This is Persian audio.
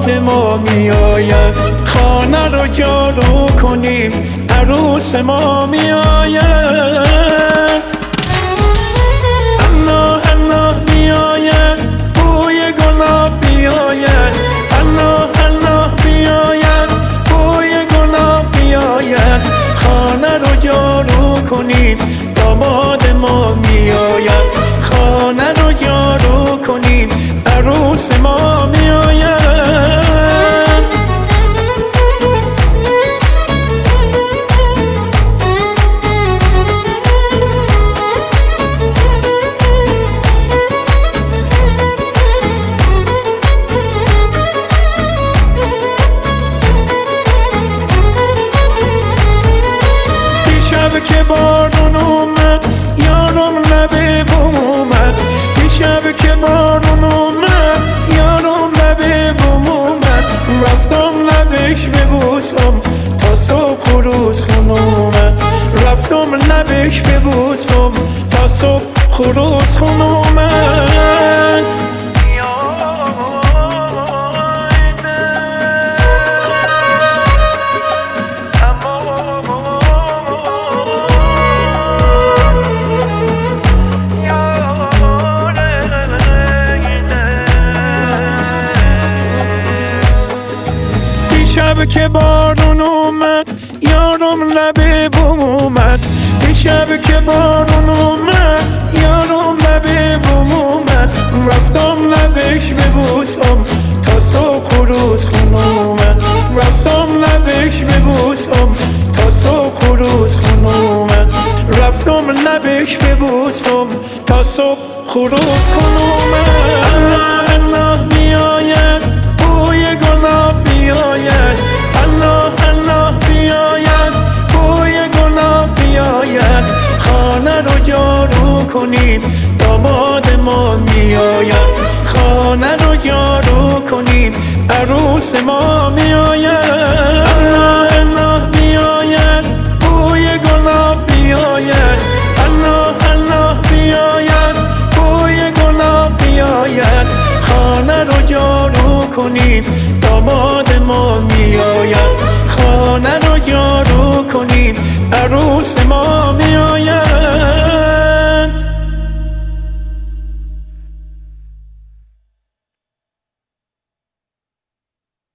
داماد ما میآید، خانه رو جارو کنیم عروس ما میآید. انا انا میآید، بوی گلاب میآید، انا انا میآید، بوی گلاب میآید، خانه رو جارو کنیم داماد ما میآید، خانه رو جارو کنیم عروس ما میآید. دیشب که بارون اومد یارم لب بوم اومد، دیشب که بارون اومد یارم لب بوم اومد، رفتم لبش ببوسم تا صبح و روز خون اومد، رفتم لبش ببوسم تا صبح و روز خون اومد. دیشب که بارون اومد یارم لب بوم اومد، دیشب که بارون اومد یارم لب بوم اومد، رفتم لبش ببوسم تا صبح و روز خون اومد، رفتم لبش ببوسم تا صبح و روز خون اومد، رفتم لبش ببوسم تا صبح و روز خون اومد. الله الله میآید، بوی گلاب میآید، الله الله میآید، بوی گلاب میآید، خانه رو جارو کنیم داماد ما میآید، خانه رو جارو کنیم عروس ما میآید. الله الله میآید، بوی گلاب میآید، الله الله میآید، بوی گلاب میآید، خانه رو جارو کنیم داماد ما میآید، خانه رو جارو کنیم عروس ما میآید.